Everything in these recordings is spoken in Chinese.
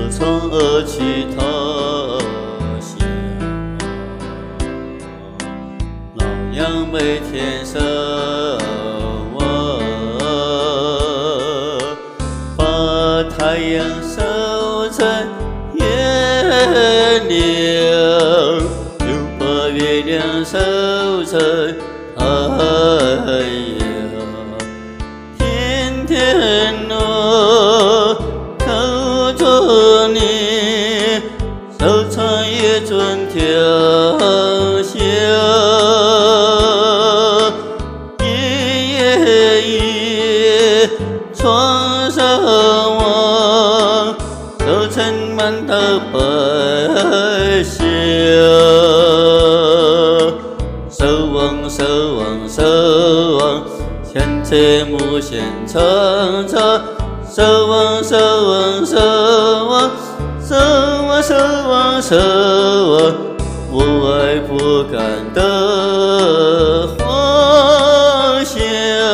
从而去他乡，老杨每天守望，把太阳守成月亮，又把月亮守成太阳。天天我靠着你，手穿一尊条香，夜夜床上望，都盛满的白香。守望守望守望，千尺木线长长，守望守望守望守望守望守望，无爱不甘的幻想。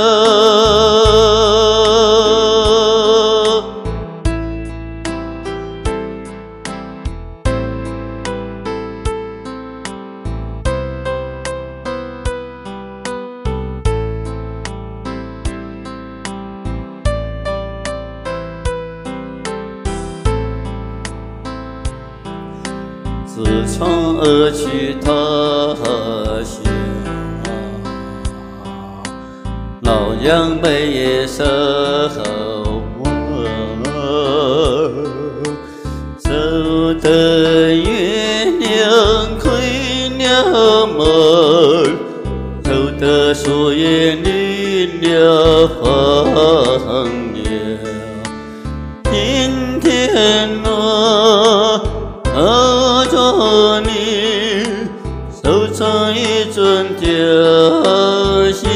自从而去他乡，老杨每夜守望，守得月亮亏了梦，守得树叶绿了房檐，天天我靠着你，手穿一尊雕像，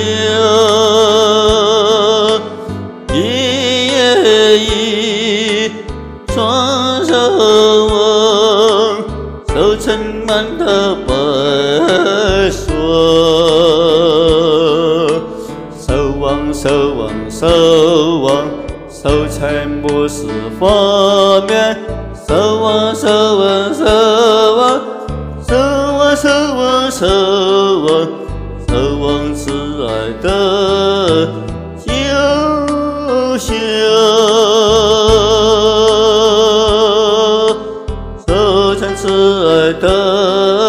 夜夜床上望，手盛满的白霜。守望守望守望，守财不是方面。守望守望守望守望守望守望守望慈爱的救赎，守成慈爱的